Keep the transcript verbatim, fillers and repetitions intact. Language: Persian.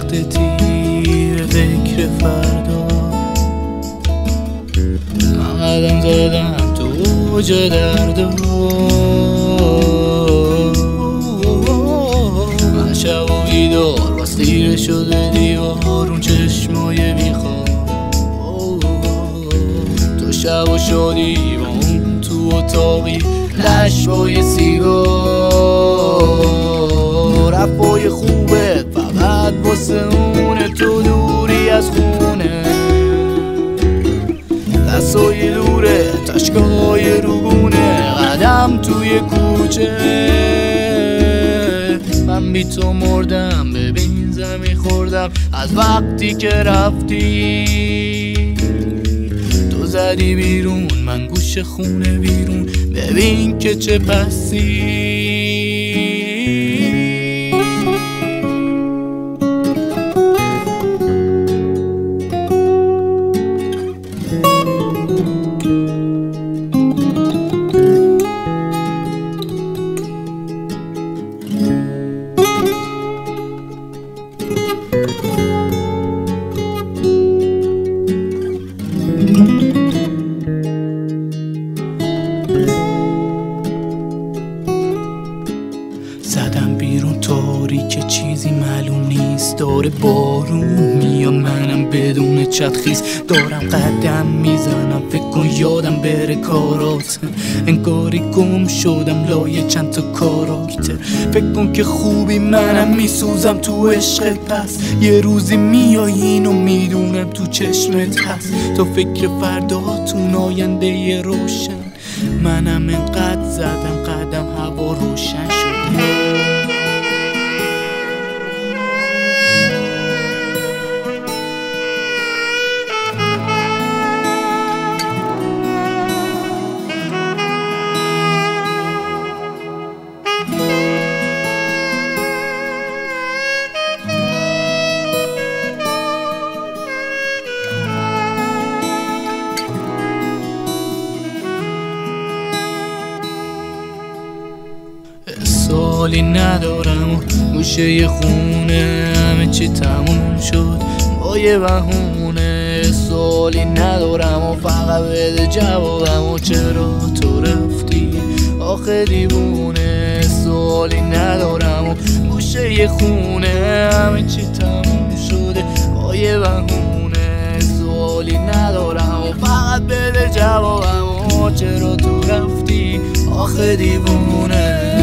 تیر فکر فردا قدم زدم تو اوج دردا من شب و بیدار باز خیره شده دیوار اون چشمای بیخواب تو شب و شادی با اون تو اتاقی لشبای سیگار رفای خوبه فقط واسه اونه تو دوری از خونه دستای دوره تشکای روگونه قدم توی کوچه من بی تو مردم ببین زمین خوردم از وقتی که رفتی تو زدی بیرون من گوش خونه بیرون ببین که چه پسی زدم بیرون تاریک چیزی معلوم نیست داره بارون میاد منم بدون چتخیز دارم قدم میزنم فکر کن یادم بره کارات انگاری گم شدم لای چند تا کاراکتر فکر کن که خوبی منم میسوزم تو عشقت پس یه روزی میای اینو میدونم تو چشمت هست تو فکر فرداتون آینده روشن منم انقدر زدم قدم هوا روشن شده سالی ندارم و گوشه خونه همه چی تموم شد با یه بهونه سالی ندارم و فقط بده جوابم و چرا تو رفتی آخه دیوونه سالی ندارم و گوشه خونه همه چی تموم شده با یه بهونه سالی ندارم و فقط بده جوابم و چرا تو رفتی آخه دیوونه